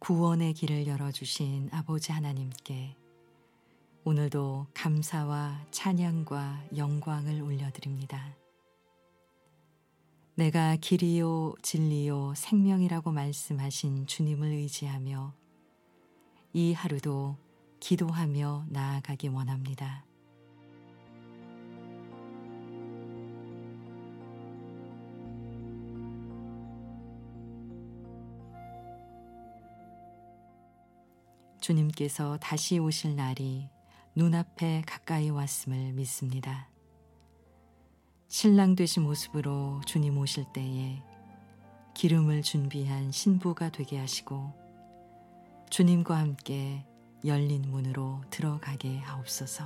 구원의 길을 열어주신 아버지 하나님께 오늘도 감사와 찬양과 영광을 올려드립니다. 내가 길이요 진리요 생명이라고 말씀하신 주님을 의지하며 이 하루도 기도하며 나아가기 원합니다. 주님께서 다시 오실 날이 눈앞에 가까이 왔음을 믿습니다. 신랑 되신 모습으로 주님 오실 때에 기름을 준비한 신부가 되게 하시고 주님과 함께 열린 문으로 들어가게 하옵소서.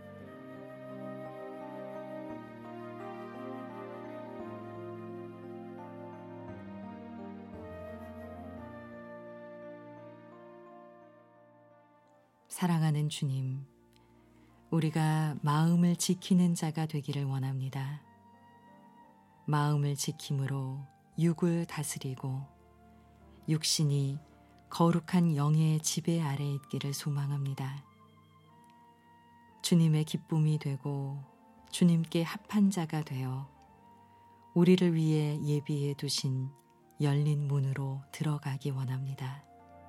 사랑하는 주님, 우리가 마음을 지키는 자가 되기를 원합니다. 마음을 지킴으로 육을 다스리고 육신이 거룩한 영의 지배 아래 있기를 소망합니다. 주님의 기쁨이 되고 주님께 합한 자가 되어 우리를 위해 예비해 두신 열린 문으로 들어가기 원합니다.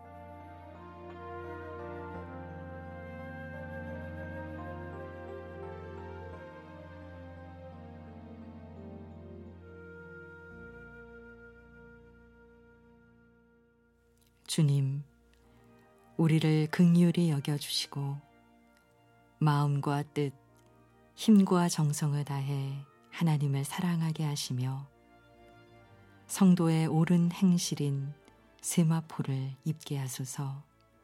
주님, 우리를 긍휼히 여겨주시고 마음과 뜻, 힘과 정성을 다해 하나님을 사랑하게 하시며 성도의 옳은 행실인 세마포를 입게 하소서.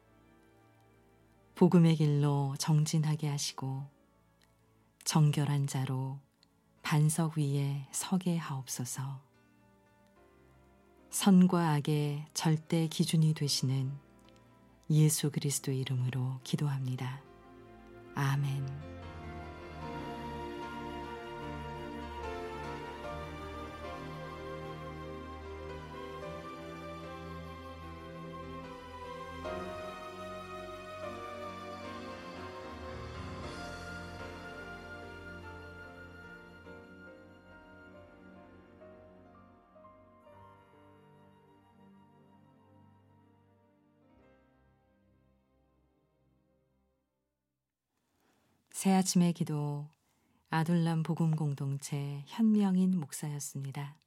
복음의 길로 정진하게 하시고 정결한 자로 반석 위에 서게 하옵소서. 선과 악의 절대 기준이 되시는 예수 그리스도 이름으로 기도합니다. 아멘. 새아침의 기도 아둘람 복음 공동체 현명인 목사였습니다.